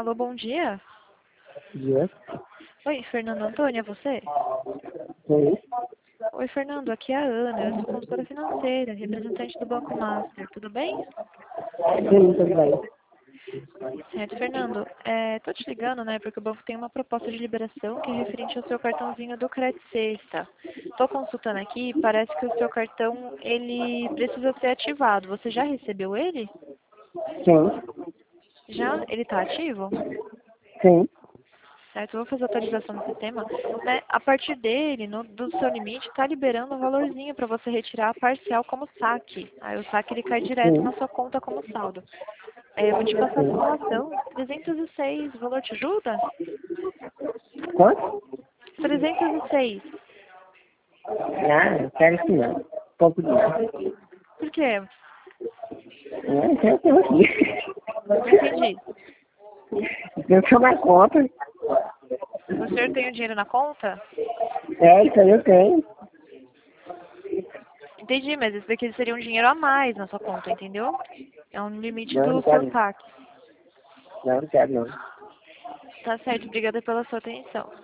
Alô, bom dia. Dia. Oi, Fernando Antônio, é você? Oi. Oi, Fernando, aqui é a Ana, eu sou consultora financeira, representante do Banco Master, tudo bem? Sim, tudo bem. Certo, Fernando, tô te ligando, né, porque o banco tem uma proposta de liberação que é referente ao seu cartãozinho do Crédito Sexta. Tô consultando aqui, parece que o seu cartão, ele precisa ser ativado. Você já recebeu ele? Sim. Já? Ele tá ativo? Sim. Certo, eu vou fazer a atualização do sistema, né? A partir dele, do seu limite, está liberando um valorzinho para você retirar a parcial como saque. Aí o saque ele cai direto na Sim. sua conta como saldo. Eu vou te passar a Sim. simulação. 306, o valor te ajuda? Quanto? 306. Ah, eu quero isso não. Pouco dinheiro. Por quê? Eu tenho aqui. Não entendi. Eu tenho na conta. O senhor tem o dinheiro na conta? É, isso aí eu tenho. Entendi, mas esse daqui seria um dinheiro a mais na sua conta, entendeu? É um limite Não, do não seu quero. saque. Não, não quero não. Tá certo, obrigada pela sua atenção.